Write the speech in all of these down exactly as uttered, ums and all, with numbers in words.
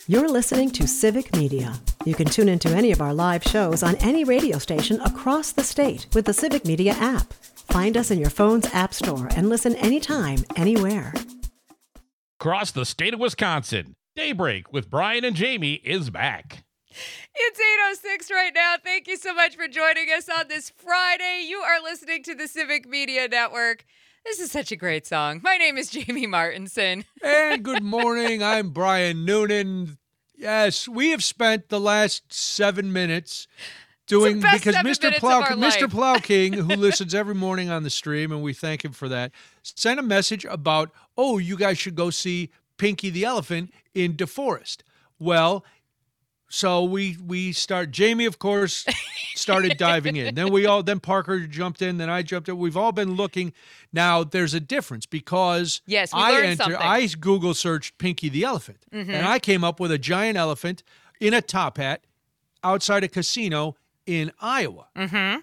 You're listening to Civic Media. You can tune into any of our live shows on any radio station across the state with the Civic Media app. Find us in your phone's app store and listen anytime, anywhere. Across the state of Wisconsin, Daybreak with Brian and Jamie is back. It's eight oh six right now. Thank you so much for joining us on this Friday. You are listening to the Civic Media Network. This is such a great song. My name is Jamie Martinson. And good morning. I'm Brian Noonan. Yes, we have spent the last seven minutes doing because Mister Plow Mister Plow King, who listens every morning on the stream, and we thank him for that, sent a message about, oh, you guys should go see Pinky the Elephant in DeForest. Well, so we we start. Jamie, of course, started diving in. Then we all. Then Parker jumped in. Then I jumped in. We've all been looking. Now there's a difference because yes, we I learned entered. something. I Google searched Pinky the Elephant, mm-hmm. and I came up with a giant elephant in a top hat outside a casino in Iowa. Mm-hmm.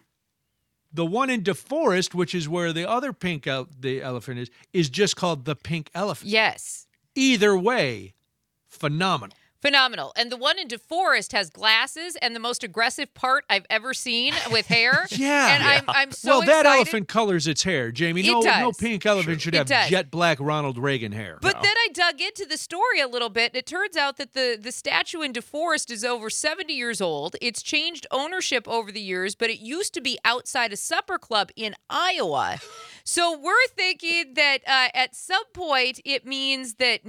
The one in DeForest, which is where the other pink el- the elephant is, is just called the Pink Elephant. Yes. Either way, phenomenal. Phenomenal. And the one in DeForest has glasses and the most aggressive part I've ever seen with hair. yeah. And yeah. I'm, I'm so Well, that excited. elephant colors its hair, Jamie. It No, does. no pink elephant should It have does. jet black Ronald Reagan hair. But no. then I dug into the story a little bit, and it turns out that the, the statue in DeForest is over seventy years old. It's changed ownership over the years, but it used to be outside a supper club in Iowa. So we're thinking that uh, at some point it means that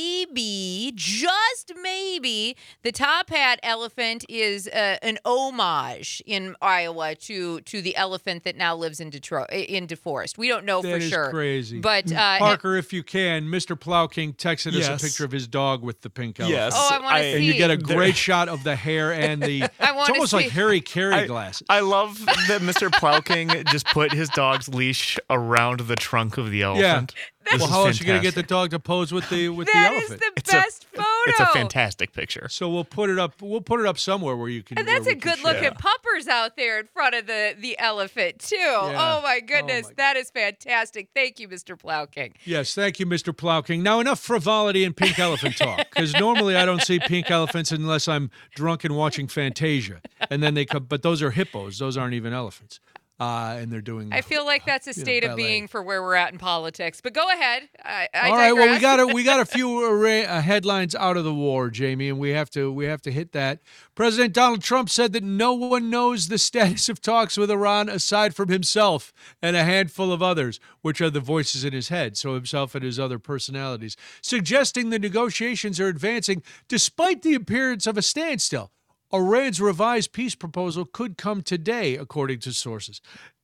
maybe, just maybe, the top hat elephant is uh, an homage in Iowa to to the elephant that now lives in Detroit, in DeForest. We don't know that for is sure. Crazy. But uh, Parker, if you can, Mister Plow King texted yes. us a picture of his dog with the pink elephant. Yes. Oh, I want to see. And you get a great shot of the hair and the. I It's almost see. like Harry Carey glasses. I love that Mister Plowking just put his dog's leash around the trunk of the elephant. This well, is how else are you going to get fantastic. the dog to pose with the with That the is elephant? the It's a- best photo. It's a fantastic picture. So we'll put it up. We'll put it up somewhere where you can. And that's where a we can good look share. at puppers out there in front of the, the elephant, too. Yeah. Oh, my goodness. Oh, my that is fantastic. Thank you, Mister Plow King. Yes, thank you, Mister Plow King. Now enough frivolity and pink elephant talk, because normally I don't see pink elephants unless I'm drunk and watching Fantasia, and then they come. But those are hippos; those aren't even elephants, uh, and they're doing. I feel like that's a you know, state of ballet. being for where we're at in politics. But go ahead. I, I All right. Well, we digress. got a, we got a few array, uh, headlines out of the war, Jamie, and we have to we have to hit that. President Donald Trump said that no one knows the status of talks with Iran aside from himself and a handful of others, which are the voices in his head, so himself and his other personalities, suggesting the negotiations are advancing despite the appearance of a standstill. Iran's revised peace proposal could come today, according to sources.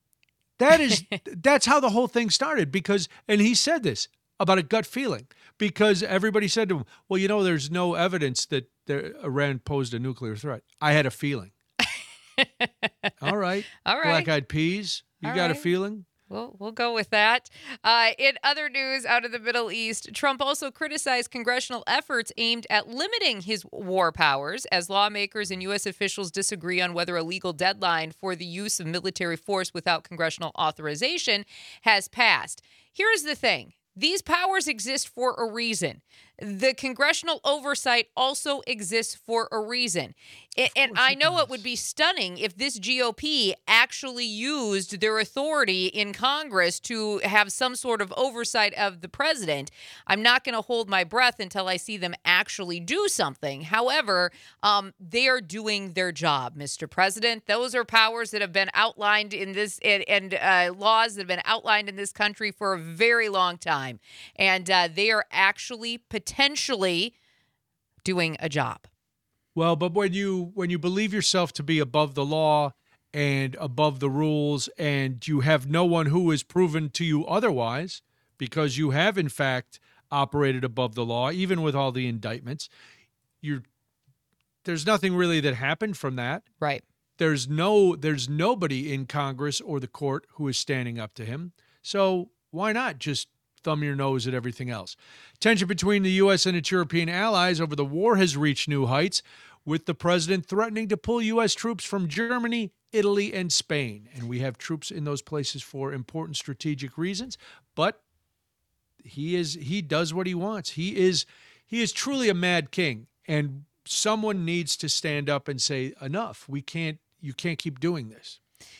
That is, that's how the whole thing started because, and he said this about a gut feeling because everybody said to him, well, you know, there's no evidence that there, Iran posed a nuclear threat. I had a feeling. All right. All right. Black-eyed peas. You All got a right. feeling? We'll, we'll go with that. Uh, in other news out of the Middle East, Trump also criticized congressional efforts aimed at limiting his war powers as lawmakers and U S officials disagree on whether a legal deadline for the use of military force without congressional authorization has passed. Here's the thing. These powers exist for a reason. The congressional oversight also exists for a reason. A- And I know it would be stunning if this G O P actually used their authority in Congress to have some sort of oversight of the president. I'm not going to hold my breath until I see them actually do something. However, um, they are doing their job, Mister President. Those are powers that have been outlined in this and, and uh, laws that have been outlined in this country for a very long time. And uh, they are actually potentially doing a job. Well, but when you when you believe yourself to be above the law and above the rules, and you have no one who is proven to you otherwise, because you have in fact operated above the law, even with all the indictments, you're there's nothing really that happened from that. Right. There's no there's nobody in Congress or the court who is standing up to him. So why not just thumb your nose at everything else? Tension between the U S and its European allies over the war has reached new heights, with the president threatening to pull U S troops from Germany, Italy, and Spain. And we have troops in those places for important strategic reasons, but he is he does what he wants. He is he is truly a mad king. And someone needs to stand up and say, enough. We can't, you can't keep doing this.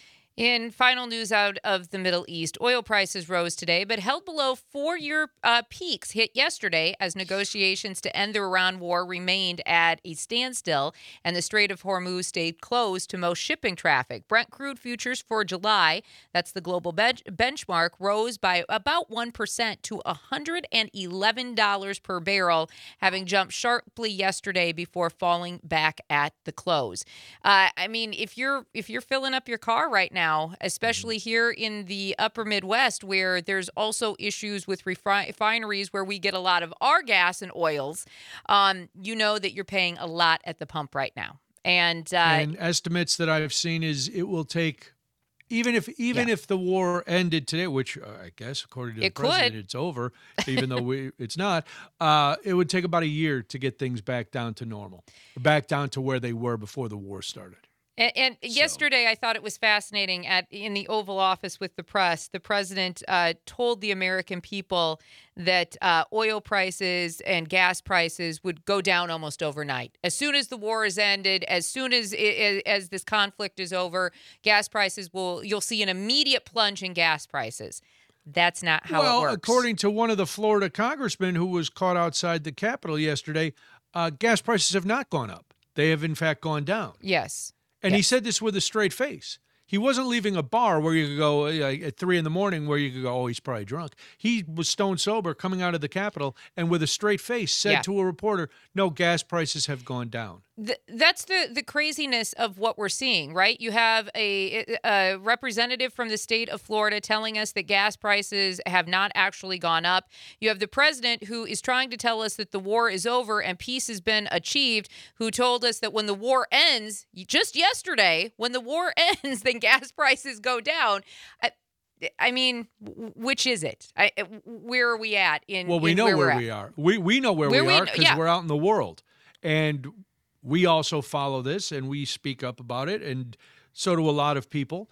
In final news out of the Middle East, oil prices rose today, but held below four-year uh, peaks hit yesterday as negotiations to end the Iran war remained at a standstill, and the Strait of Hormuz stayed closed to most shipping traffic. Brent crude futures for July, that's the global bench- benchmark, rose by about one percent to one hundred eleven dollars per barrel, having jumped sharply yesterday before falling back at the close. Uh, I mean, if you're if you're filling up your car right now, Now, especially here in the upper Midwest, where there's also issues with refri- refineries where we get a lot of our gas and oils, um, you know that you're paying a lot at the pump right now. And, uh, and estimates that I've seen is it will take, even if even yeah. if the war ended today, which uh, I guess according to the it president could. it's over, even though we, it's not, uh, it would take about a year to get things back down to normal, back down to where they were before the war started. And, and So. yesterday, I thought it was fascinating. At in the Oval Office with the press, the president uh, told the American people that uh, oil prices and gas prices would go down almost overnight. As soon as the war is ended, as soon as it, as this conflict is over, gas prices will you'll see an immediate plunge in gas prices. That's not how well, it works. according to one of the Florida congressmen who was caught outside the Capitol yesterday, uh, gas prices have not gone up. They have, in fact, gone down. Yes. And yes. he said this with a straight face. He wasn't leaving a bar where you could go uh, at three in the morning where you could go, oh, he's probably drunk. He was stone sober coming out of the Capitol and with a straight face said Yeah. to a reporter, no, gas prices have gone down. Th- that's the, the craziness of what we're seeing, right? You have a, a representative from the state of Florida telling us that gas prices have not actually gone up. You have the president who is trying to tell us that the war is over and peace has been achieved, who told us that when the war ends, just yesterday, when the war ends, then gas prices go down. I, I mean, which is it? I, where are we at in Well, we in know where, where, we're we at? are. We we know where, Where we we are kn- because yeah. we're out in the world. And we also follow this and we speak up about it, and so do a lot of people.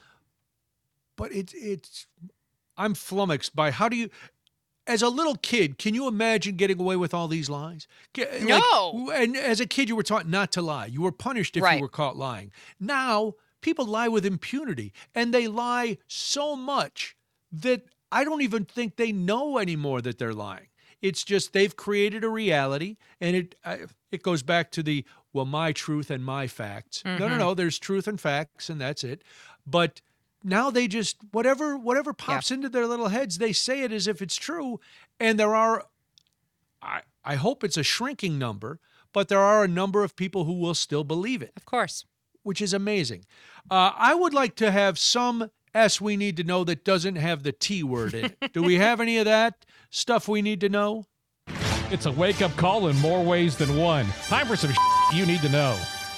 But it's it's I'm flummoxed by how do you, as a little kid, can you imagine getting away with all these lies? Like, No. and as a kid, you were taught not to lie. You were punished if Right. you were caught lying. Now, people lie with impunity, and they lie so much that I don't even think they know anymore that they're lying. It's just they've created a reality, and it uh, it goes back to the, well, my truth and my facts. No, no, no, there's truth and facts, and that's it. But now they just, whatever whatever pops into their little heads, they say it as if it's true. And there are, I, I hope it's a shrinking number, but there are a number of people who will still believe it, Of course. which is amazing. Uh, I would like to have some S we need to know that doesn't have the T word in it. Do we have any of that stuff we need to know? It's a wake-up call in more ways than one. Time for some you need to know.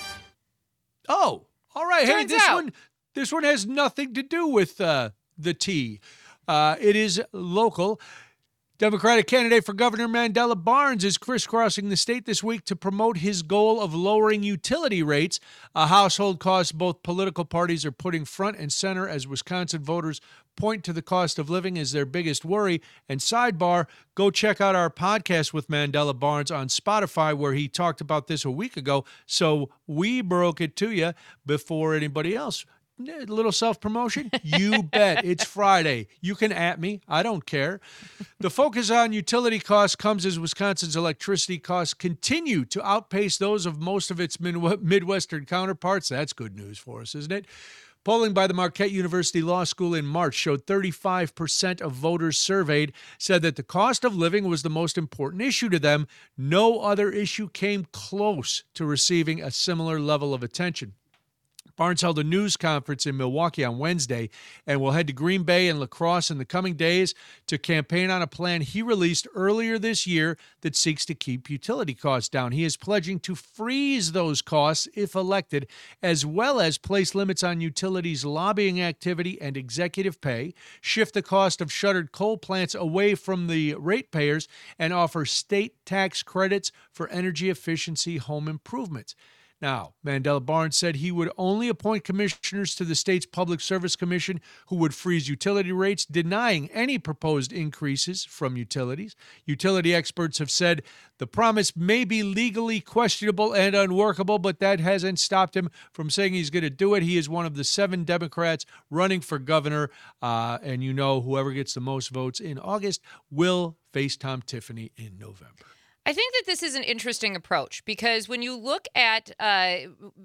Oh, all right. Hey, Turns this out. one this one has nothing to do with uh, the T. Uh, it is local. Democratic candidate for Governor Mandela Barnes is crisscrossing the state this week to promote his goal of lowering utility rates, a household cost both political parties are putting front and center as Wisconsin voters point to the cost of living as their biggest worry. And sidebar, go check out our podcast with Mandela Barnes on Spotify where he talked about this a week ago. So we broke it to you before anybody else. A little self-promotion? You bet. It's Friday. You can at me. I don't care. The focus on utility costs comes as Wisconsin's electricity costs continue to outpace those of most of its Midwestern counterparts. That's good news for us, isn't it? Polling by the Marquette University Law School in March showed thirty-five percent of voters surveyed said that the cost of living was the most important issue to them. No other issue came close to receiving a similar level of attention. Barnes held a news conference in Milwaukee on Wednesday and will head to Green Bay and La Crosse in the coming days to campaign on a plan he released earlier this year that seeks to keep utility costs down. He is pledging to freeze those costs if elected, as well as place limits on utilities' lobbying activity and executive pay, shift the cost of shuttered coal plants away from the ratepayers, and offer state tax credits for energy efficiency home improvements. Now, Mandela Barnes said he would only appoint commissioners to the state's Public Service Commission who would freeze utility rates, denying any proposed increases from utilities. Utility experts have said the promise may be legally questionable and unworkable, but that hasn't stopped him from saying he's going to do it. He is one of the seven Democrats running for governor, uh, and you know whoever gets the most votes in August will face Tom Tiffany in November. I think that this is an interesting approach because when you look at uh,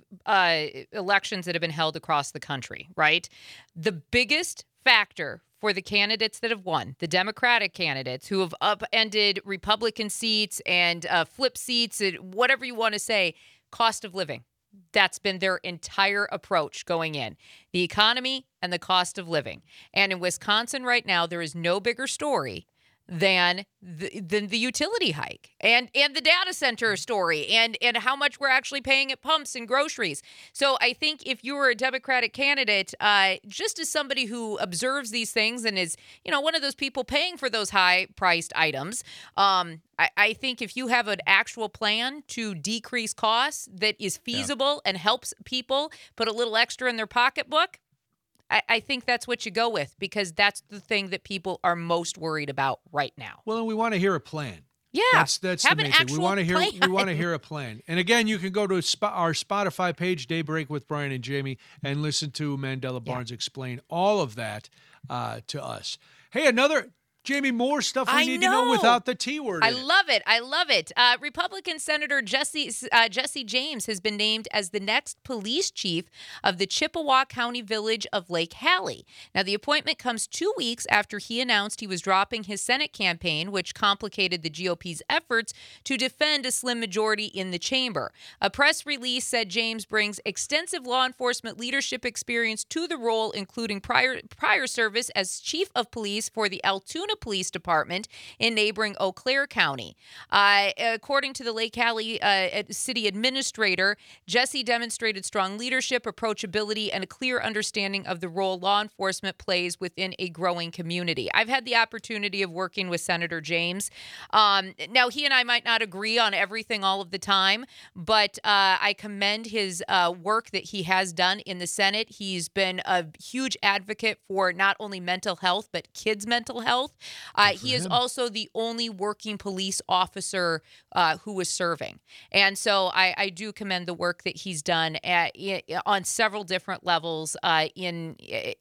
uh, elections that have been held across the country, right, the biggest factor for the candidates that have won, the Democratic candidates who have upended Republican seats and uh, flip seats, and whatever you want to say, cost of living. That's been their entire approach going in. The economy and the cost of living. And in Wisconsin right now, there is no bigger story than the, than the utility hike and and the data center story and and how much we're actually paying at pumps and groceries. So I think if you were a Democratic candidate, uh, just as somebody who observes these things and is, you know, one of those people paying for those high-priced items, um, I, I think if you have an actual plan to decrease costs that is feasible yeah. and helps people put a little extra in their pocketbook, I, I think that's what you go with because that's the thing that people are most worried about right now. Well, and we want to hear a plan. Yeah, that's that's have the main an thing. We want to hear plan. we want to hear a plan. And again, you can go to sp- our Spotify page, Daybreak with Brian and Jamie, and listen to Mandela Barnes yeah. explain all of that uh, to us. Hey, another. Jamie, more stuff we I need know. to know without the T word. I in love it. it. I love it. Uh, Republican Senator Jesse uh, Jesse James has been named as the next police chief of the Chippewa County village of Lake Hallie. Now, the appointment comes two weeks after he announced he was dropping his Senate campaign, which complicated the G O P's efforts to defend a slim majority in the chamber. A press release said James brings extensive law enforcement leadership experience to the role, including prior prior service as chief of police for the Altoona Police Department in neighboring Eau Claire County. Uh, according to the Lake Hallie uh, city administrator, Jesse demonstrated strong leadership, approachability, and a clear understanding of the role law enforcement plays within a growing community. I've had the opportunity of working with Senator James. Um, now, he and I might not agree on everything all of the time, but uh, I commend his uh, work that he has done in the Senate. He's been a huge advocate for not only mental health, but kids' mental health. Uh, he is also the only working police officer uh, who is serving. And so I, I do commend the work that he's done at, on several different levels uh, in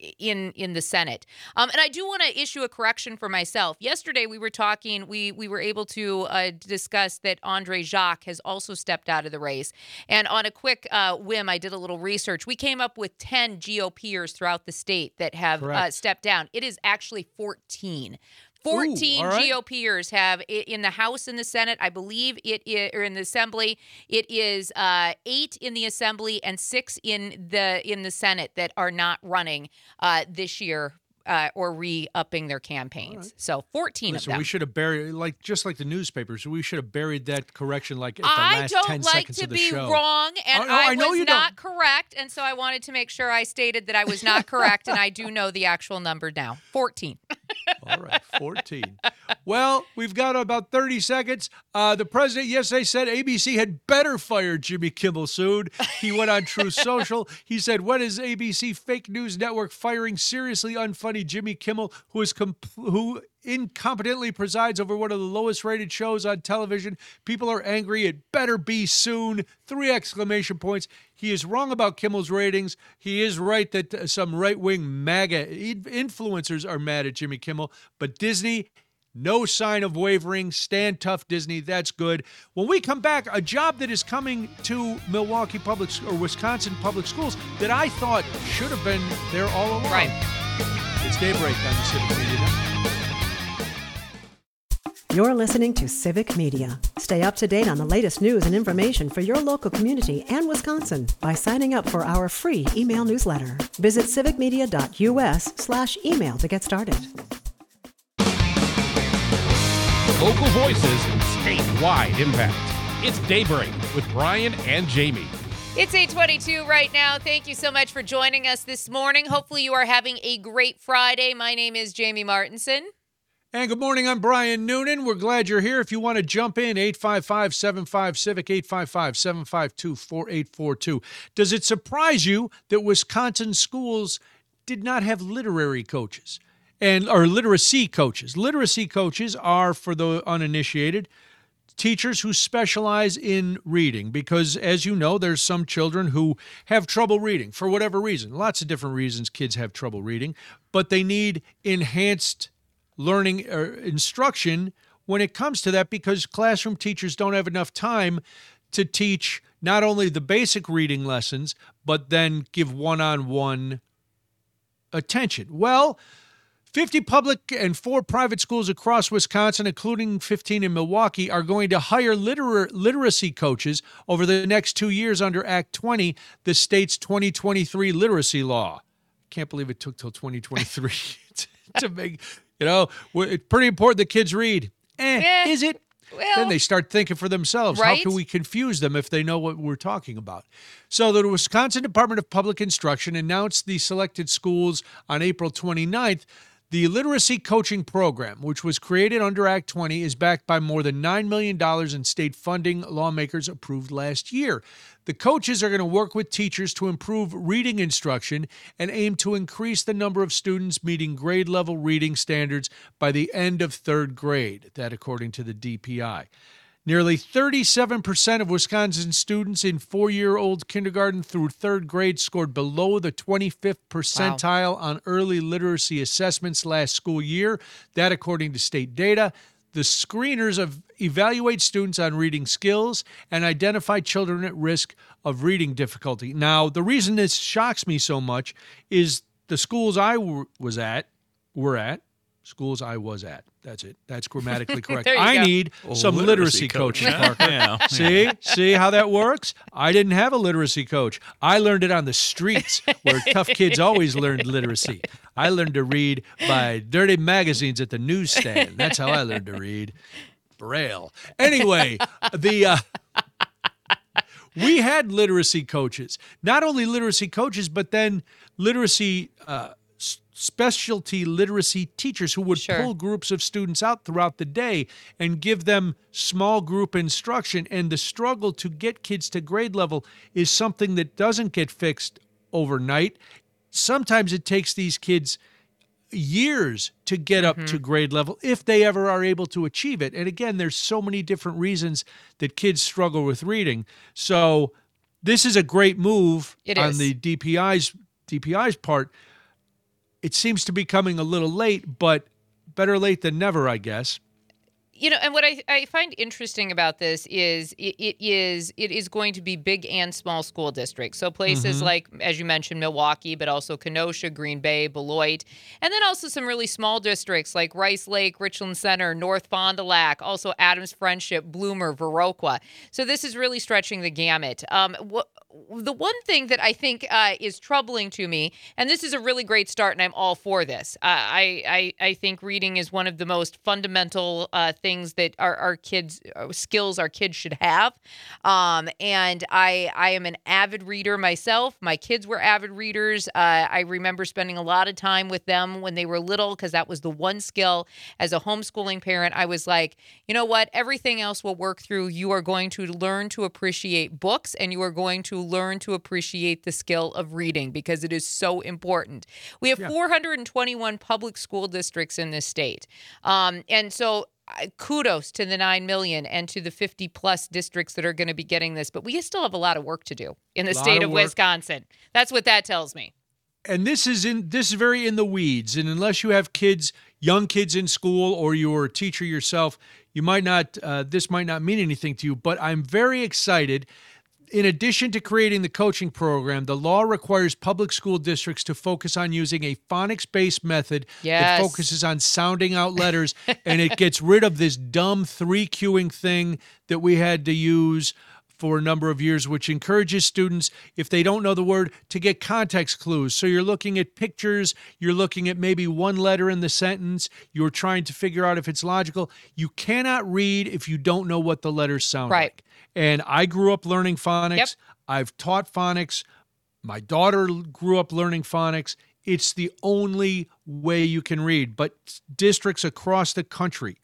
in in the Senate. Um, and I do want to issue a correction for myself. Yesterday we were talking, we, we were able to uh, discuss that Andre Jacques has also stepped out of the race. And on a quick uh, whim, I did a little research. We came up with ten GOPers throughout the state that have uh, stepped down. It is actually fourteen. fourteen Ooh, right. GOPers have in the House and the Senate. I believe it is, or in the Assembly, it is uh, eight in the Assembly and six in the in the Senate that are not running uh, this year. Uh, or re-upping their campaigns. Right. So fourteen Listen, of them. we should have buried, like just like the newspapers, we should have buried that correction like at the I last don't ten like seconds to of the be show. wrong, and oh, no, I, I know was you not don't. correct, and so I wanted to make sure I stated that I was not correct, and I do know the actual number now. fourteen. All right, fourteen. Well, we've got about thirty seconds. Uh, the president yesterday said A B C had better fire Jimmy Kimmel soon. He went on Truth Social. He said, "When is A B C fake news network firing seriously unfunny Jimmy Kimmel, who is comp- who incompetently presides over one of the lowest rated shows on television? People are angry. It better be soon." Three exclamation points. He is wrong about Kimmel's ratings. He is right that uh, some right-wing MAGA influencers are mad at Jimmy Kimmel. But Disney, no sign of wavering. Stand tough, Disney. That's good. When we come back, a job that is coming to Milwaukee Public or Wisconsin Public Schools that I thought should have been there all along. Right. It's Daybreak on the Civic Media Network. You're listening to Civic Media. Stay up to date on the latest news and information for your local community and Wisconsin by signing up for our free email newsletter. Visit civicmedia.us slash email to get started. Local voices, statewide impact. It's Daybreak with Brian and Jamie. It's eight twenty-two right now. Thank you so much for joining us this morning. Hopefully you are having a great Friday. My name is Jamie Martinson. And good morning, I'm Brian Noonan. We're glad you're here. If you want to jump in, eight five five, seven five, CIVIC, eight five five, seven five two, four eight four two. Does it surprise you that Wisconsin schools did not have literary coaches and or literacy coaches? Literacy coaches are, for the uninitiated, teachers who specialize in reading because, as you know, there's some children who have trouble reading for whatever reason. Lots of different reasons kids have trouble reading, but they need enhanced learning or instruction when it comes to that because classroom teachers don't have enough time to teach not only the basic reading lessons, but then give one-on-one attention. Well, fifty public and four private schools across Wisconsin, including fifteen in Milwaukee, are going to hire liter- literacy coaches over the next two years under Act twenty, the state's twenty twenty-three literacy law. Can't believe it took till twenty twenty-three to make... You know, it's pretty important that kids read. Eh, eh, is it? Well, then they start thinking for themselves. right? How can we confuse them if they know what we're talking about? So the Wisconsin Department of Public Instruction announced the selected schools on April twenty-ninth. The literacy coaching program, which was created under Act twenty, is backed by more than nine million dollars in state funding lawmakers approved last year. The coaches are going to work with teachers to improve reading instruction and aim to increase the number of students meeting grade-level reading standards by the end of third grade, that according to the D P I. Nearly thirty-seven percent of Wisconsin students in four-year-old kindergarten through third grade scored below the twenty-fifth percentile wow. on early literacy assessments last school year. That according to state data. The screeners of evaluate students on reading skills and identify children at risk of reading difficulty. Now, the reason this shocks me so much is the schools I w- was at, were at, schools I was at. That's it. That's grammatically correct. I go. need well, some literacy, literacy coaching, coach. Parker. Yeah. See? See how that works? I didn't have a literacy coach. I learned it on the streets where tough kids always learned literacy. I learned to read by dirty magazines at the newsstand. That's how I learned to read. Braille. Anyway, the uh, we had literacy coaches. Not only literacy coaches, but then literacy uh specialty literacy teachers who would sure. pull groups of students out throughout the day and give them small group instruction. And the struggle to get kids to grade level is something that doesn't get fixed overnight. Sometimes it takes these kids years to get up mm-hmm. to grade level if they ever are able to achieve it. And again, there's so many different reasons that kids struggle with reading. So this is a great move it on is. the D P I's D P I's part. It seems to be coming a little late, but better late than never, I guess. You know, and what I, I find interesting about this is it, it is it is going to be big and small school districts. So places mm-hmm. like, as you mentioned, Milwaukee, but also Kenosha, Green Bay, Beloit, and then also some really small districts like Rice Lake, Richland Center, North Fond du Lac, also Adams Friendship, Bloomer, Viroqua. So this is really stretching the gamut. Um, wh- the one thing that I think uh, is troubling to me, and this is a really great start, and I'm all for this. Uh, I, I I think reading is one of the most fundamental uh, things that our, our kids, uh, skills our kids should have. Um, and I I am an avid reader myself. My kids were avid readers. Uh, I remember spending a lot of time with them when they were little because that was the one skill. As a homeschooling parent, I was like, you know what? Everything else will work through. You are going to learn to appreciate books, and you are going to learn to appreciate the skill of reading because it is so important. We have yeah. four hundred twenty-one public school districts in this state. Um, and so uh, kudos to the nine million and to the fifty plus districts that are going to be getting this. But we still have a lot of work to do in the state of, of Wisconsin. That's what that tells me. And this is in this is very in the weeds. And unless you have kids, young kids in school, or you're a teacher yourself, you might not. Uh, this might not mean anything to you. But I'm very excited. In addition to creating the coaching program, the law requires public school districts to focus on using a phonics-based method yes. that focuses on sounding out letters, and it gets rid of this dumb three-cueing thing that we had to use for a number of years, which encourages students, if they don't know the word, to get context clues. So you're looking at pictures, you're looking at maybe one letter in the sentence, you're trying to figure out if it's logical. You cannot read if you don't know what the letters sound right. like. And I grew up learning phonics. Yep. I've taught phonics. My daughter grew up learning phonics. it's the only way you can read. But districts across the country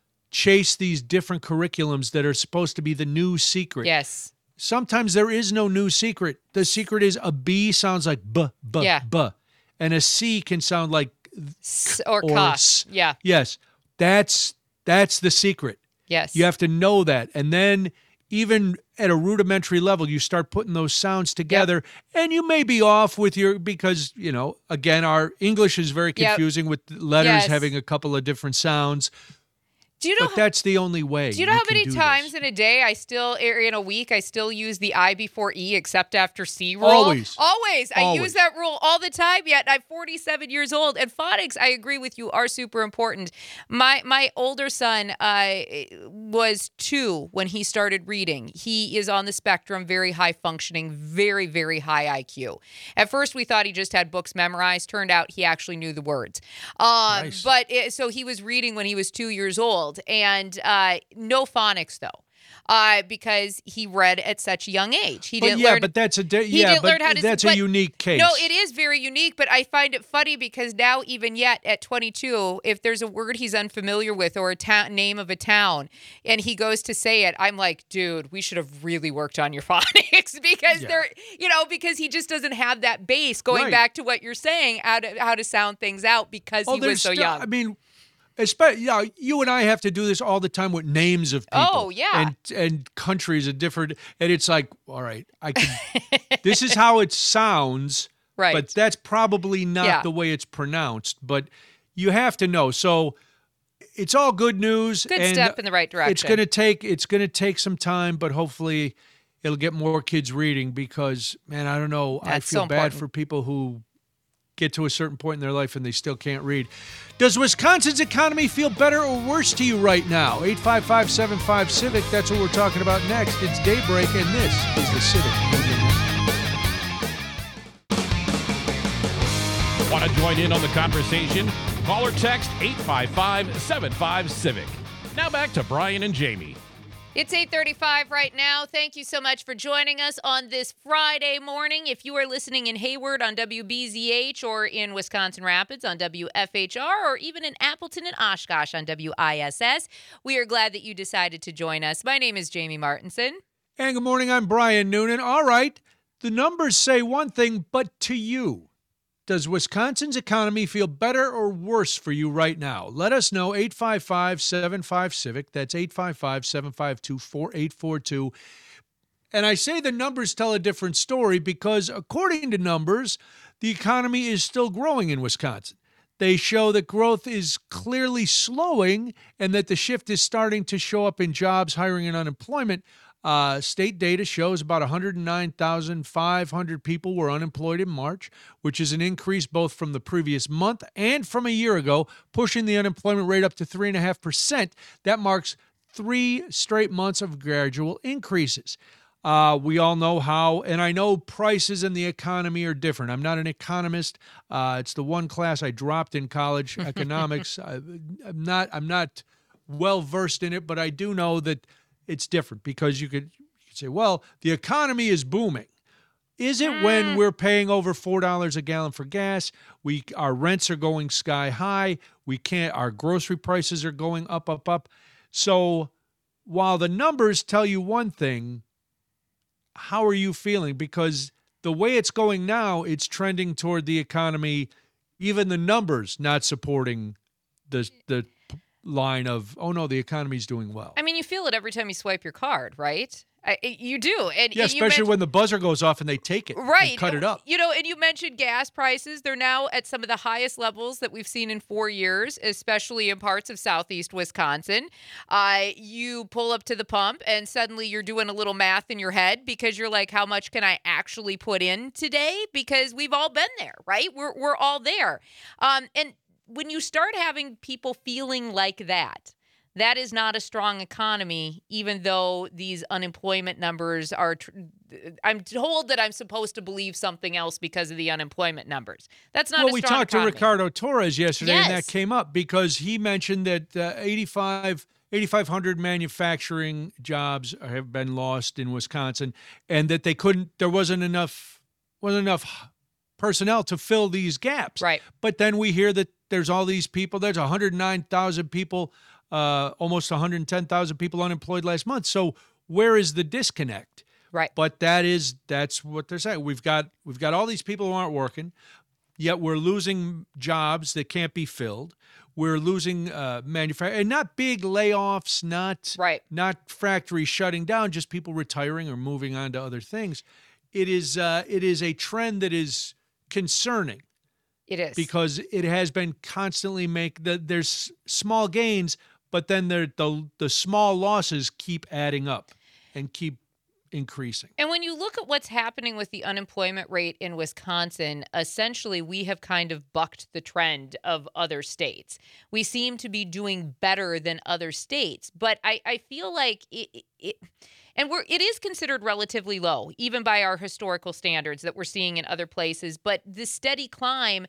chase these different curriculums that are supposed to be the new secret. Yes. Sometimes there is no new secret. The secret is a B sounds like B, B, Yeah. B. And a C can sound like S- or or ka. S. Yeah. Yes. That's that's the secret. Yes. You have to know that. And then even at a rudimentary level, you start putting those sounds together, and you may be off with your, because, you know, again, our English is very Yep. confusing with letters Yes. having a couple of different sounds. Do you know But that's the only way. Do you know how can many do times this. in a day I still, or in a week, I still use the I before E except after C rule? Always. Always. I Always. use that rule all the time, yet I'm forty-seven years old. And phonics, I agree with you, are super important. My my older son uh, was two when he started reading. He is on the spectrum, very high functioning, very, very high I Q. At first, we thought he just had books memorized. Turned out he actually knew the words. Um, Nice. But it, so he was reading when he was two years old. And uh, no phonics, though, uh, because he read at such a young age. He But didn't yeah, learn. but that's a di- he yeah, didn't but learn how to. that's but, a unique case. No, it is very unique, but I find it funny because now, even yet at twenty-two, if there's a word he's unfamiliar with or a ta- name of a town, and he goes to say it, I'm like, dude, we should have really worked on your phonics because Yeah. they're, you know, because he just doesn't have that base. Going Right. back to what you're saying, how to how to sound things out because Oh, he there's was so still- young. I mean, especially, yeah, you and I have to do this all the time with names of people. Oh, yeah. and and countries are different, and it's like, all right, I can. This is how it sounds, Right. But that's probably not Yeah. the way it's pronounced. But you have to know. So it's all good news. Good and step in the right direction. It's gonna take it's gonna take some time, but hopefully it'll get more kids reading because, man, I don't know. I That's feel so bad important. for people who get to a certain point in their life and they still can't read. Does Wisconsin's economy feel better or worse to you right now? eight five five, seven five, Civic. That's what we're talking about next. It's Daybreak, and this is the Civic Media Network. Want to join in on the conversation? Call or text eight five five, seven five, Civic. Now back to Brian and Jamie. It's eight thirty-five right now. Thank you so much for joining us on this Friday morning. If you are listening in Hayward on W B Z H or in Wisconsin Rapids on W F H R or even in Appleton and Oshkosh on W I S S, we are glad that you decided to join us. My name is Jamie Martinson. And good morning, I'm Brian Noonan. All right, the numbers say one thing, but to you, does Wisconsin's economy feel better or worse for you right now? Let us know, eight five five, seven five, Civic. That's eight five five, seven five two, four eight four two. And I say the numbers tell a different story because according to numbers, the economy is still growing in Wisconsin. They show that growth is clearly slowing and that the shift is starting to show up in jobs, hiring, and unemployment. Uh, state data shows about one hundred nine thousand five hundred people were unemployed in March, which is an increase both from the previous month and from a year ago, pushing the unemployment rate up to three point five percent. That marks three straight months of gradual increases. Uh, we all know how, and I know prices and the economy are different. I'm not an economist. Uh, it's the one class I dropped in college, economics. I, I'm not. I'm not well versed in it, but I do know that it's different because you could, you could say, well, the economy is booming. Is it when we're paying over four dollars a gallon for gas? We our rents are going sky high. We can't. Our grocery prices are going up, up, up. So while the numbers tell you one thing, how are you feeling? Because the way it's going now, it's trending toward the economy. Even the numbers not supporting the the line of, oh no, the economy's doing well. I mean, you feel it every time you swipe your card, right? I, you do. And, Yeah, and you especially mentioned- when the buzzer goes off and they take it Right. and cut it up. You know, and you mentioned gas prices. They're now at some of the highest levels that we've seen in four years, especially in parts of southeast Wisconsin. Uh, you pull up to the pump and suddenly you're doing a little math in your head because you're like, how much can I actually put in today? Because we've all been there, right? We're, we're all there. Um, and when you start having people feeling like that, that is not a strong economy, even though these unemployment numbers are, tr- I'm told that I'm supposed to believe something else because of the unemployment numbers. That's not Well, a we strong talked economy. to Ricardo Torres yesterday, and Yes. that came up because he mentioned that uh, eighty-five, eighty-five hundred manufacturing jobs have been lost in Wisconsin, and that they couldn't, there wasn't enough, wasn't enough personnel to fill these gaps. Right. But then we hear that there's all these people. There's one hundred nine thousand people, uh, almost one hundred ten thousand people unemployed last month. So where is the disconnect? Right. But that is that's what they're saying. We've got we've got all these people who aren't working, yet we're losing jobs that can't be filled. We're losing uh, manufacturing, and not big layoffs, not right. not factories shutting down, just people retiring or moving on to other things. It is uh, it is a trend that is concerning. It is, because it has been constantly make the there's small gains, but then the the the small losses keep adding up and keep increasing. And when you look at what's happening with the unemployment rate in Wisconsin, essentially we have kind of bucked the trend of other states. We seem to be doing better than other states, but I, I feel like it, it and we're it is considered relatively low, even by our historical standards that we're seeing in other places. But the steady climb,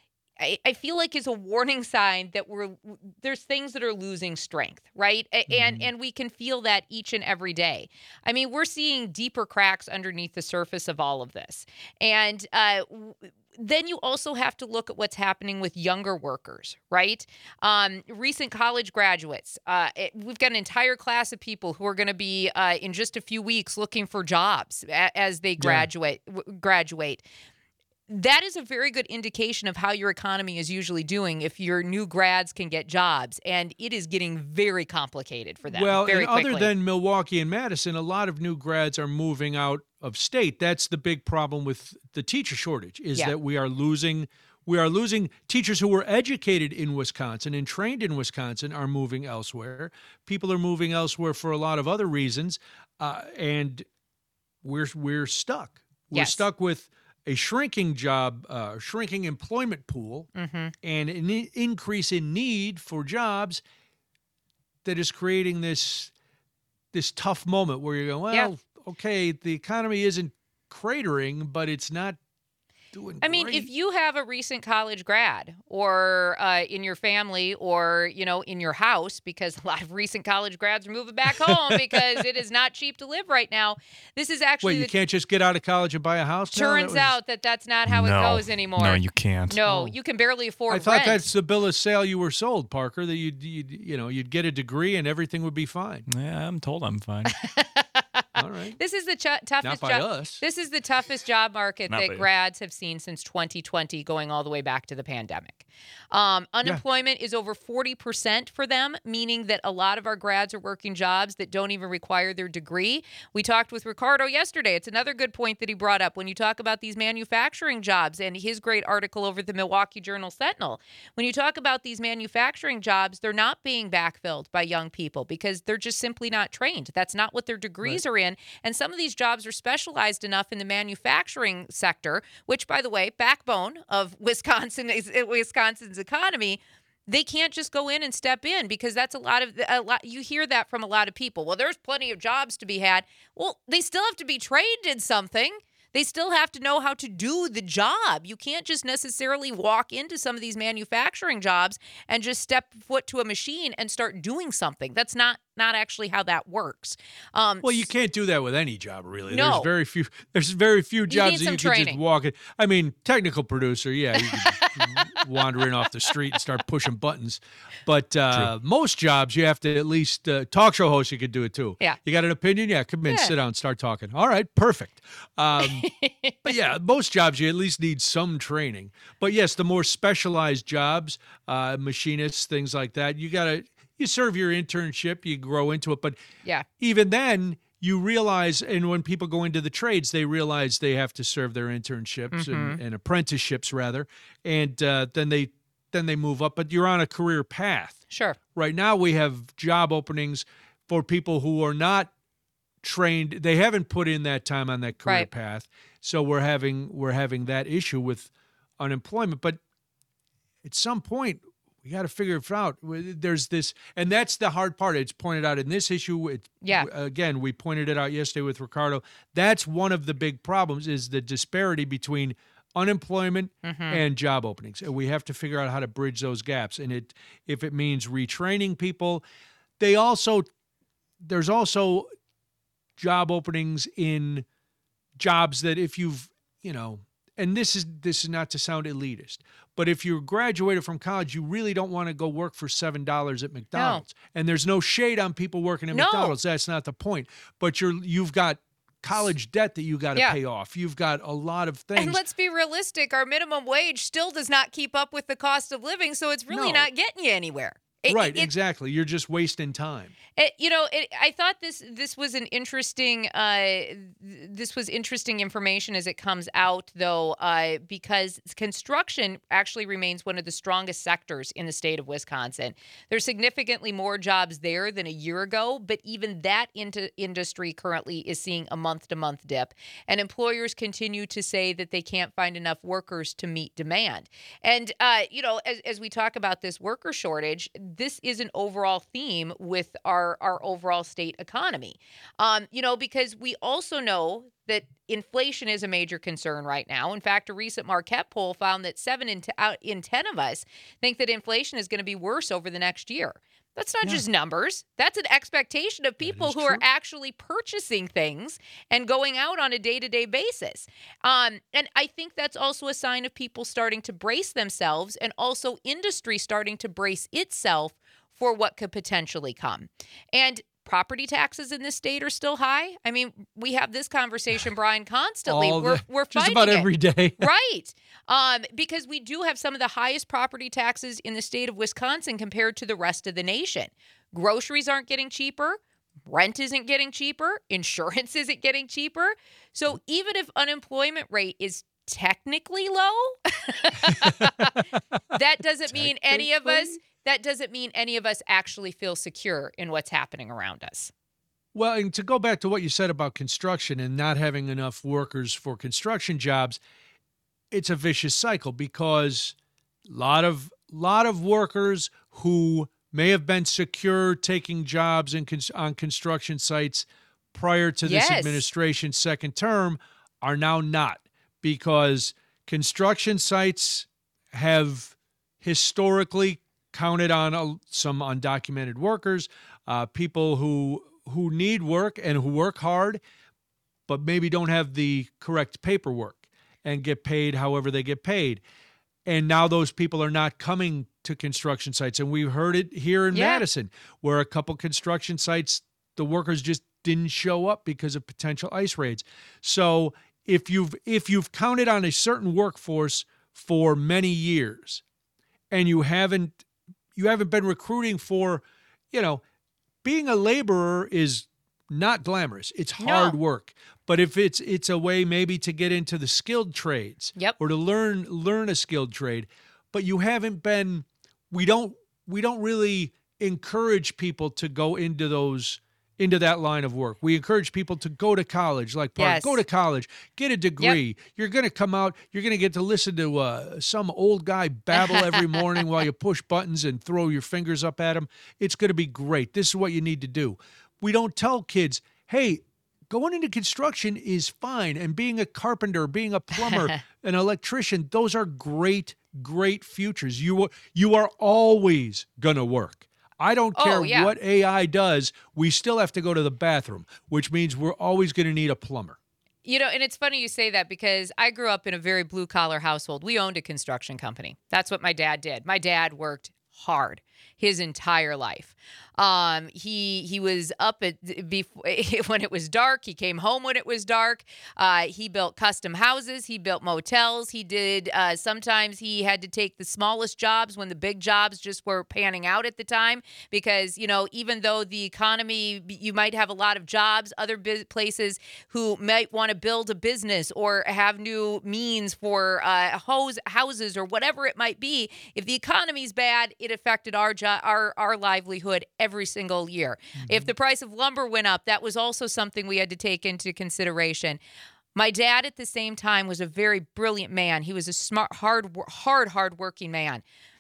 I, I feel like, is a warning sign that we're there's things that are losing strength, right? Mm-hmm. And and we can feel that each and every day. I mean, we're seeing deeper cracks underneath the surface of all of this. And uh, w- then you also have to look at what's happening with younger workers, right? Um, recent college graduates. Uh, it, we've got an entire class of people who are going to be uh, in just a few weeks looking for jobs a- as they graduate. Yeah. W- graduate. That is a very good indication of how your economy is usually doing if your new grads can get jobs. And it is getting very complicated for them. Well, very and quickly. Other than Milwaukee and Madison, a lot of new grads are moving out of state. That's the big problem with the teacher shortage, is yeah. that we are losing we are losing teachers who were educated in Wisconsin and trained in Wisconsin are moving elsewhere. People are moving elsewhere for a lot of other reasons, uh, and we're we're stuck. We're yes. stuck with a shrinking job, uh, shrinking employment pool, mm-hmm. and an I- increase in need for jobs that is creating this this tough moment where you go, well, yeah. okay, the economy isn't cratering, but it's not doing I mean, great. if you have a recent college grad or uh, in your family or, you know, in your house, because a lot of recent college grads are moving back home because it is not cheap to live right now. This is actually Wait, you the, can't just get out of college and buy a house now? turns That was- out that that's not how no. it goes anymore. No, you can't. No, Oh. you can barely afford I thought rent. that's the bill of sale you were sold, Parker, that you'd, you'd, you know, you'd get a degree and everything would be fine. Yeah, I'm told I'm fine. All right. This is the ch- toughest Not by job. us. This is the toughest job market Not by that you. grads have seen since twenty twenty, going all the way back to the pandemic. Um, unemployment is over forty percent for them, meaning that a lot of our grads are working jobs that don't even require their degree. We talked with Ricardo yesterday. It's another good point that he brought up when you talk about these manufacturing jobs and his great article over at the Milwaukee Journal Sentinel. When you talk about these manufacturing jobs, they're not being backfilled by young people because they're just simply not trained. That's not what their degrees Right. are in. And some of these jobs are specialized enough in the manufacturing sector, which, by the way, backbone of Wisconsin is Wisconsin's economy. They can't just go in and step in because that's a lot of a lot. You hear that from a lot of people. Well, there's plenty of jobs to be had. Well, they still have to be trained in something. They still have to know how to do the job. You can't just necessarily walk into some of these manufacturing jobs and just step foot to a machine and start doing something. That's not not actually how that works. Um, Well, you can't do that with any job, really. No. There's very few. There's very few jobs need that some you can just training. walk in. I mean, technical producer, yeah, you can wander in off the street and start pushing buttons. But uh, most jobs, you have to at least uh, talk show host. You could do it too. Yeah. You got an opinion? Yeah, come in, Yeah. sit down, start talking. All right, perfect. Um, but yeah, most jobs you at least need some training. But yes, the more specialized jobs, uh, machinists, things like that, you got to. You serve your internship, you grow into it. But yeah. even then, you realize, and when people go into the trades, they realize they have to serve their internships and, and apprenticeships, rather, and uh, then they then they move up. But you're on a career path. Sure. Right now, we have job openings for people who are not trained. They haven't put in that time on that career Right. path, so we're having we're having that issue with unemployment. But at some point, we got to figure it out. There's this, and that's the hard part. It's pointed out in this issue. It, Yeah. Again, we pointed it out yesterday with Ricardo. That's one of the big problems is the disparity between unemployment and job openings. And we have to figure out how to bridge those gaps. And it, if it means retraining people, they also, there's also job openings in jobs that if you've, you know, and this is this is not to sound elitist, but if you're graduated from college, you really don't want to go work for seven dollars at McDonald's. No. And there's no shade on people working at no. McDonald's. That's not the point. But you're you've got college debt that you got to yeah. pay off. You've got a lot of things. And let's be realistic. Our minimum wage still does not keep up with the cost of living, so it's really no. not getting you anywhere. It, right, it, exactly. You're just wasting time. It, you know, it, I thought this this was an interesting uh, this was interesting information as it comes out, though, uh, because construction actually remains one of the strongest sectors in the state of Wisconsin. There's significantly more jobs there than a year ago, but even that into industry currently is seeing a month-to-month dip, and employers continue to say that they can't find enough workers to meet demand. And uh, you know, as as we talk about this worker shortage, this is an overall theme with our our overall state economy. Um, you know, because we also know that inflation is a major concern right now. In fact, a recent Marquette poll found that seven in, t- out in ten of us think that inflation is going to be worse over the next year. That's not yeah. just numbers. That's an expectation of people who true. are actually purchasing things and going out on a day-to-day basis. Um, and I think that's also a sign of people starting to brace themselves, and also industry starting to brace itself for what could potentially come. And property taxes in this state are still high. I mean, we have this conversation, Brian, constantly. All we're the, we're just fighting about it. every day. Right. Um, because we do have some of the highest property taxes in the state of Wisconsin compared to the rest of the nation. Groceries aren't getting cheaper. Rent isn't getting cheaper. Insurance isn't getting cheaper. So even if unemployment rate is technically low, that doesn't mean any of us That doesn't mean any of us actually feel secure in what's happening around us. Well, and to go back to what you said about construction and not having enough workers for construction jobs, it's a vicious cycle, because a lot of lot of workers who may have been secure taking jobs in, on construction sites prior to this yes. administration's second term are now not, because construction sites have historically counted on uh, some undocumented workers, uh, people who who need work and who work hard, but maybe don't have the correct paperwork and get paid however they get paid. And now those people are not coming to construction sites. And we heard it here in yeah. Madison, where a couple construction sites, the workers just didn't show up because of potential ICE raids. So if you've if you've counted on a certain workforce for many years, and you haven't You haven't been recruiting for, you know, being a laborer is not glamorous. It's hard no. work. But if it's it's a way maybe to get into the skilled trades yep. or to learn learn a skilled trade, but you haven't been, we don't we don't really encourage people to go into those into that line of work. We encourage people to go to college, like Park, yes. go to college, get a degree. Yep. You're going to come out, you're going to get to listen to uh, some old guy babble every morning while you push buttons and throw your fingers up at him. It's going to be great. This is what you need to do. We don't tell kids, hey, going into construction is fine, and being a carpenter, being a plumber, an electrician, those are great, great futures. You, you are always going to work. I don't care oh, yeah. what A I does, we still have to go to the bathroom, which means we're always going to need a plumber. You know, and it's funny you say that, because I grew up in a very blue-collar household. We owned a construction company. That's what my dad did. My dad worked hard his entire life. Um, he he was up at before, when it was dark. He came home when it was dark. Uh, he built custom houses. He built motels. He did. Uh, sometimes he had to take the smallest jobs when the big jobs just were panning out at the time. Because, you know, even though the economy, you might have a lot of jobs, other biz- places who might want to build a business or have new means for uh, hose, houses or whatever it might be. If the economy's bad, it affected our jo- our our livelihood every single year. Mm-hmm. If the price of lumber went up, that was also something we had to take into consideration. My dad at the same time was a very brilliant man. He was a smart, hard, hard, hard working man.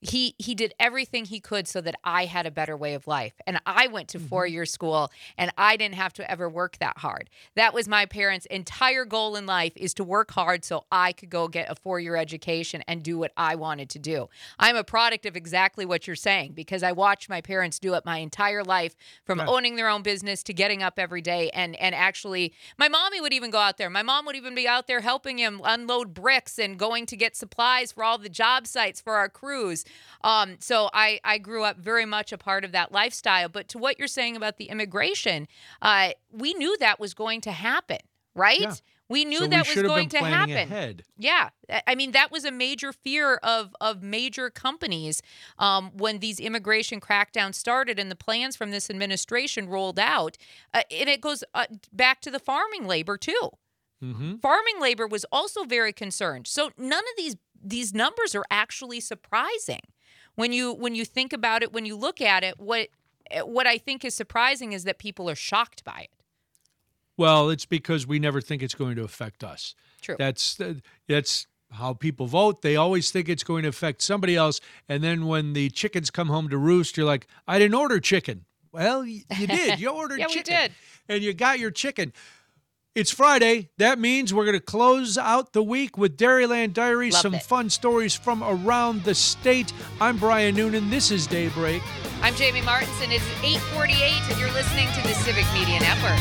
he he did everything he could so that I had a better way of life. And I went to mm-hmm. four-year school, and I didn't have to ever work that hard. That was my parents' entire goal in life, is to work hard so I could go get a four-year education and do what I wanted to do. I'm a product of exactly what you're saying, because I watched my parents do it my entire life, from yeah. owning their own business to getting up every day. And, and actually, my mommy would even go out there. My mom would even be out there helping him unload bricks and going to get supplies for all the job sites for our crews. Um, so I, I grew up very much a part of that lifestyle. But to what you're saying about the immigration, uh, we knew that was going to happen, right? Yeah. We knew so that we was going to happen. Ahead. Yeah. I mean, that was a major fear of, of major companies um, when these immigration crackdowns started and the plans from this administration rolled out. Uh, and it goes uh, back to the farming labor, too. Mm-hmm. Farming labor was also very concerned. So none of these these numbers are actually surprising. When you when you think about it, when you look at it, what what I think is surprising is that people are shocked by it. Well, it's because we never think it's going to affect us. True. That's that's how people vote. They always think it's going to affect somebody else. And then when the chickens come home to roost, you're like, I didn't order chicken. Well, you did. You ordered yeah, chicken. Yeah, we did. And you got your chicken. It's Friday. That means we're going to close out the week with Dairyland Diaries, Love some it. fun stories from around the state. I'm Brian Noonan. This is Daybreak. I'm Jamie Martinson. It's eight forty-eight, and you're listening to the Civic Media Network.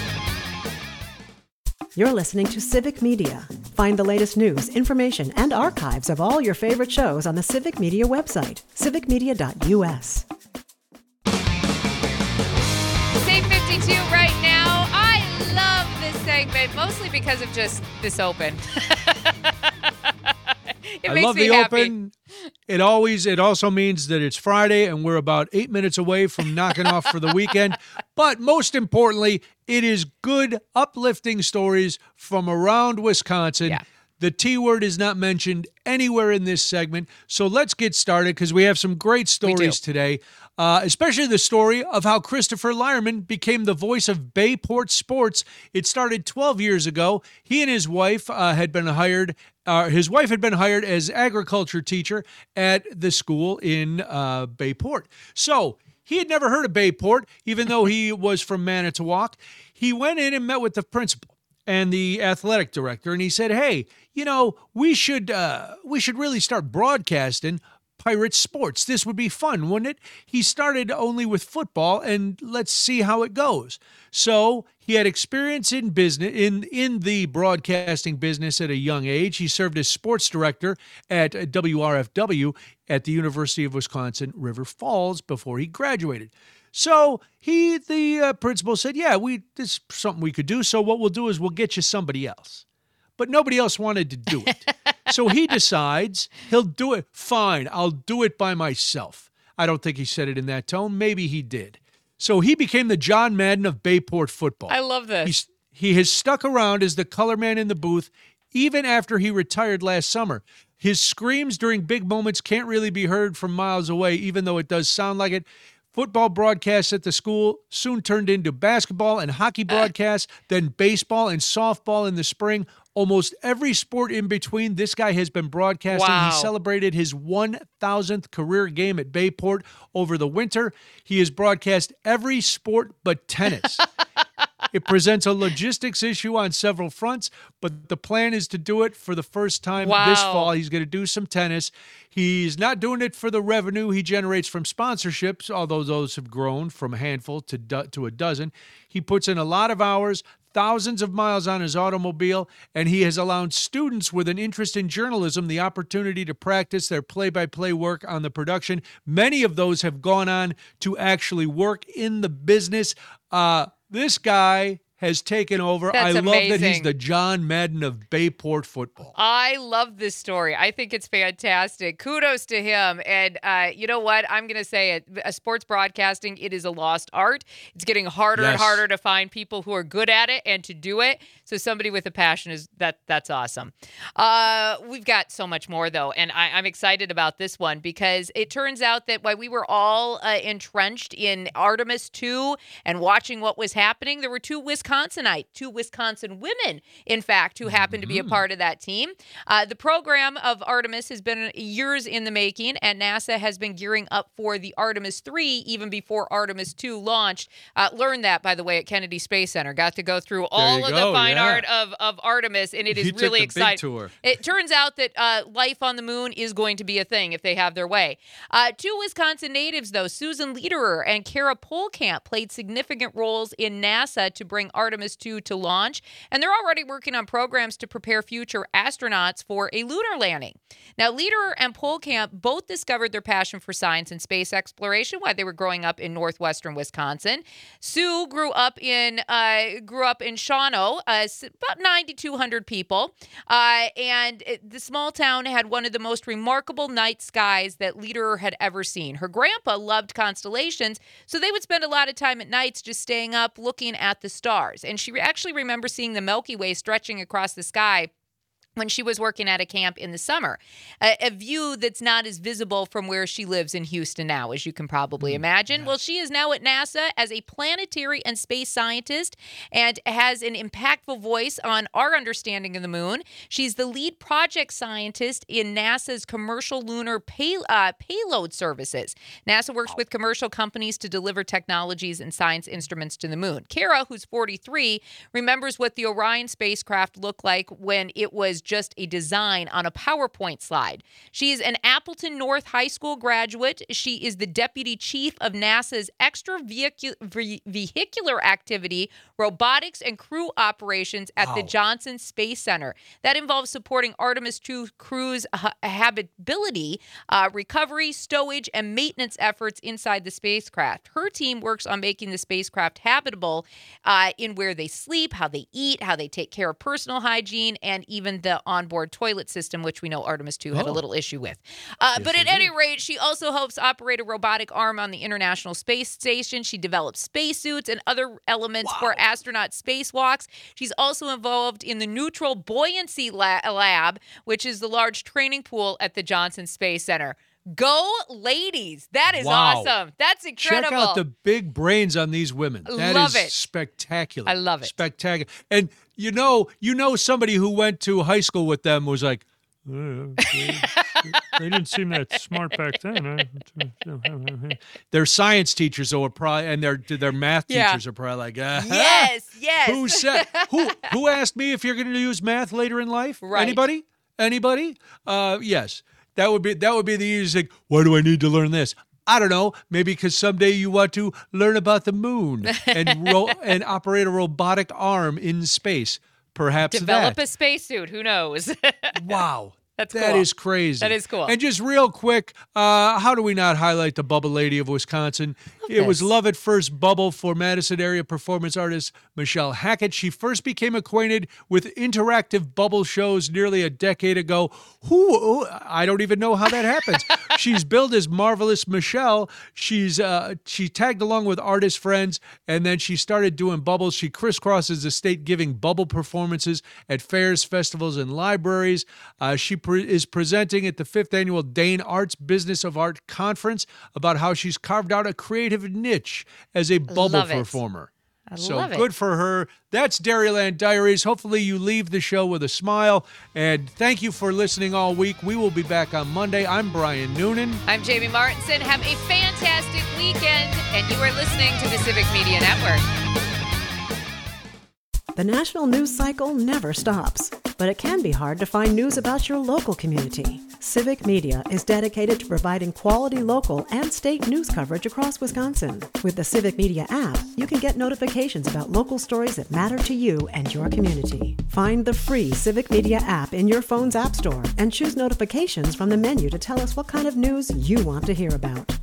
You're listening to Civic Media. Find the latest news, information, and archives of all your favorite shows on the Civic Media website, civic media dot u s. It's eight fifty-two right now. I love this segment, mostly because of just this open. It I makes love me the happy. open. It always. It also means that it's Friday and we're about eight minutes away from knocking off for the weekend. But most importantly, it is good, uplifting stories from around Wisconsin. Yeah. The T word is not mentioned anywhere in this segment. So let's get started because we have some great stories today, uh, especially the story of how Christopher Lyerman became the voice of Bayport sports. It started twelve years ago. He and his wife uh, had been hired. Uh, his wife had been hired as agriculture teacher at the school in uh, Bayport. So he had never heard of Bayport, even though he was from Manitowoc. He went in and met with the principal and the athletic director, and he said, hey, you know, we should uh, we should really start broadcasting Pirate sports. This would be fun, wouldn't it? He started only with football, and let's see how it goes. So he had experience in business in, in the broadcasting business at a young age. He served as sports director at W R F W at the University of Wisconsin River Falls before he graduated. So he, the uh, principal said, yeah, we this is something we could do. So what we'll do is we'll get you somebody else. But nobody else wanted to do it. So he decides he'll do it. Fine, I'll do it by myself. I don't think he said it in that tone. Maybe he did. So he became the John Madden of Bayport football. I love this. He's, he has stuck around as the color man in the booth even after he retired last summer. His screams during big moments can't really be heard from miles away, even though it does sound like it. Football broadcasts at the school soon turned into basketball and hockey broadcasts, then baseball and softball in the spring. Almost every sport in between, this guy has been broadcasting. Wow. He celebrated his one thousandth career game at Bayport over the winter. He has broadcast every sport but tennis. It presents a logistics issue on several fronts, but the plan is to do it for the first time Wow. this fall. He's going to do some tennis. He's not doing it for the revenue he generates from sponsorships, although those have grown from a handful to, do- to a dozen. He puts in a lot of hours, thousands of miles on his automobile, and he has allowed students with an interest in journalism the opportunity to practice their play-by-play work on the production. Many of those have gone on to actually work in the business. Uh, this guy has taken over. That's I love that he's amazing. the John Madden of Bayport football. I love this story. I think it's fantastic. Kudos to him. And uh, you know what? I'm going to say it. A sports broadcasting, it is a lost art. It's getting harder Yes. and harder to find people who are good at it and to do it. So somebody with a passion is that that's awesome. Uh, we've got so much more though, and I, I'm excited about this one because it turns out that while we were all uh, entrenched in Artemis two and watching what was happening, there were two Wisconsinite, two Wisconsin women, in fact, who happened to be a part of that team. Uh, the program of Artemis has been years in the making, and NASA has been gearing up for the Artemis three even before Artemis two launched. Uh, learned that, by the way, at Kennedy Space Center. Got to go through all of go, the fine yeah. art of, of Artemis, and it is You took really the big exciting. tour. It turns out that uh, life on the moon is going to be a thing if they have their way. Uh, two Wisconsin natives, though, Susan Lederer and Kara Polkamp, played significant roles in NASA to bring Artemis two to launch, and they're already working on programs to prepare future astronauts for a lunar landing. Now, Lederer and Polkamp both discovered their passion for science and space exploration while they were growing up in northwestern Wisconsin. Sue grew up in uh, grew up in Shawano, uh, about nine thousand two hundred people, uh, and it, the small town had one of the most remarkable night skies that Lederer had ever seen. Her grandpa loved constellations, so they would spend a lot of time at nights just staying up looking at the stars. And she actually remembers seeing the Milky Way stretching across the sky when she was working at a camp in the summer, a, a view that's not as visible from where she lives in Houston now, as you can probably imagine. Well, she is now at NASA as a planetary and space scientist and has an impactful voice on our understanding of the moon. She's the lead project scientist in NASA's commercial lunar pay, uh, payload services. NASA works with commercial companies to deliver technologies and science instruments to the moon. Kara, who's forty-three, remembers what the Orion spacecraft looked like when it was just a design on a PowerPoint slide. She's an Appleton North High School graduate. She is the deputy chief of NASA's extra vehicu- vehicular activity, robotics, and crew operations at wow. the Johnson Space Center. That involves supporting Artemis two crew's ha- habitability, uh, recovery, stowage, and maintenance efforts inside the spacecraft. Her team works on making the spacecraft habitable uh, in where they sleep, how they eat, how they take care of personal hygiene, and even the onboard toilet system, which we know Artemis two had oh. a little issue with. Uh, yes, but at any rate, she also helps operate a robotic arm on the International Space Station. She develops spacesuits and other elements wow. for astronaut spacewalks. She's also involved in the Neutral Buoyancy la- Lab, which is the large training pool at the Johnson Space Center. Go ladies. That is wow. awesome. That's incredible. Check out the big brains on these women. That love is it. spectacular. I love it. Spectacular. And you know, you know somebody who went to high school with them was like, uh, they, they didn't seem that smart back then. Their science teachers are probably, and their their math yeah. teachers are probably like, uh, yes, yes. Who said? who who asked me if you're going to use math later in life? Right. Anybody? Anybody? Uh, yes. That would be that would be the easiest thing. Why do I need to learn this? I don't know. Maybe because someday you want to learn about the moon and ro- and operate a robotic arm in space. Perhaps develop that. a spacesuit. Who knows? Wow. That's That cool. is crazy. That is cool. And just real quick, uh, how do we not highlight the Bubble Lady of Wisconsin? Love it this. was love at first bubble for Madison area performance artist Michelle Hackett. She first became acquainted with interactive bubble shows nearly a decade ago. Who? I don't even know how that happens. She's billed as Marvelous Michelle. She's uh, she tagged along with artist friends, and then she started doing bubbles. She crisscrosses the state giving bubble performances at fairs, festivals, and libraries. Uh, she pre- is presenting at the fifth annual Dane Arts Business of Art Conference about how she's carved out a creative niche as a bubble Love it. performer. I so love it. good for her. That's Dairyland Diaries. Hopefully you leave the show with a smile. And thank you for listening all week. We will be back on Monday. I'm Brian Noonan. I'm Jamie Martinson. Have a fantastic weekend. And you are listening to the Civic Media Network. The national news cycle never stops, but it can be hard to find news about your local community. Civic Media is dedicated to providing quality local and state news coverage across Wisconsin. With the Civic Media app, you can get notifications about local stories that matter to you and your community. Find the free Civic Media app in your phone's app store and choose notifications from the menu to tell us what kind of news you want to hear about.